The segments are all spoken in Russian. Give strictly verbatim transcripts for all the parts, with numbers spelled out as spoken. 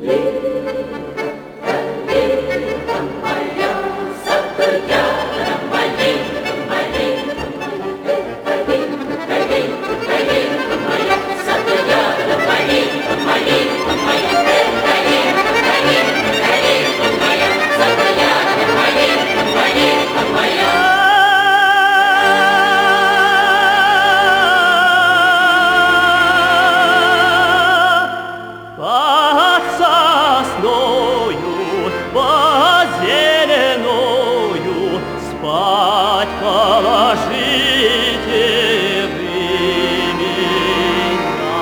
Спать положите вы меня.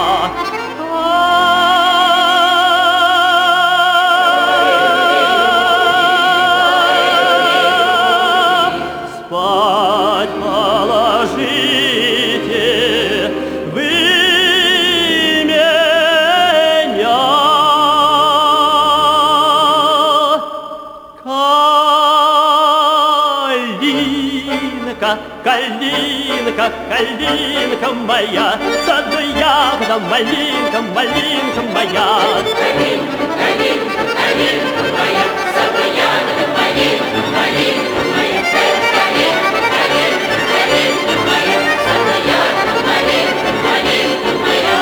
Спать положите вы меня. Калинка, калинка моя, саду ягода, малинка, малинка моя. Калинка, калинка, калинка моя, саду ягода, малинка, малинка моя. Калинка, калинка, калинка моя, саду ягода, малинка, малинка моя.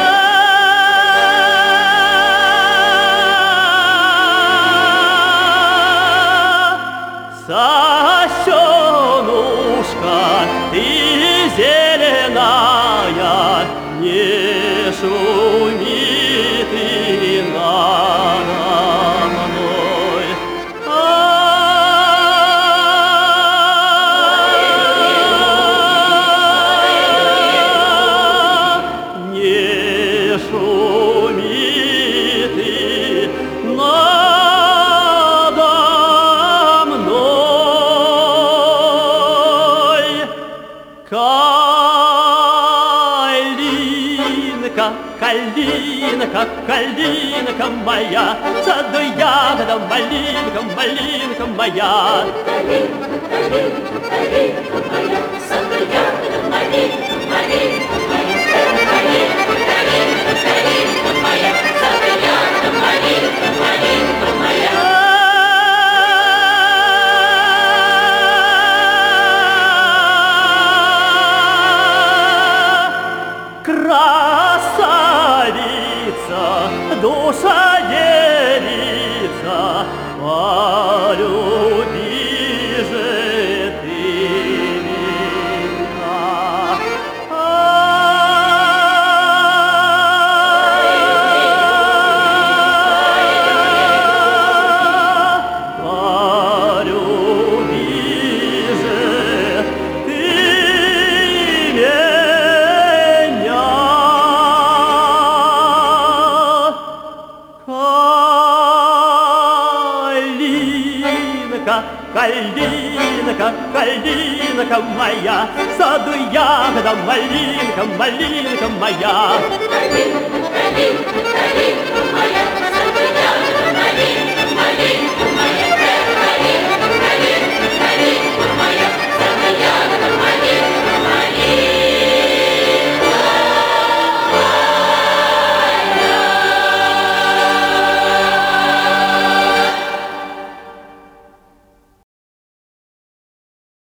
Сосенушка, ты зеленая, не шуми ты надо мной. А-а-а, не шуми ты надо мной. Калинка, калинка, калинка моя, саду ягода, малинка, малинка моя. Калинка, калинка, калинка моя, саду ягода, малинка, малинка моя. Калинка, калинка, калинка моя, саду ягода, малинка, малинка моя. Красавица, душа девица, полюби же ты меня. Полюби же ты меня. Калинка, калинка моя, саду ягода, малинка, малинка моя. Калинка,